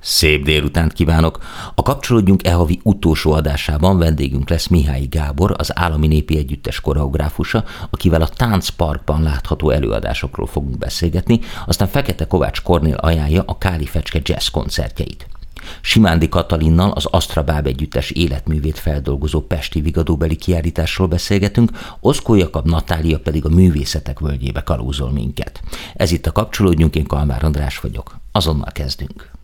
Szép délutánt kívánok! A Kapcsolódjunk havi utolsó adásában vendégünk lesz Mihály Gábor, az Állami Népi Együttes koreográfusa, akivel a Táncparkban látható előadásokról fogunk beszélgetni, aztán Fekete Kovács Kornél ajánlja a Káli Fecske jazz koncertjeit. Simándi Katalinnal az Asztrabáb Együttes életművét feldolgozó pesti Vigadóbeli kiállításról beszélgetünk, Oszkó Jakab Natália pedig a művészetek völgyébe kalózol minket. Ez itt a Kapcsolódjunk, én Kalmár András vagyok. Azonnal kezdünk.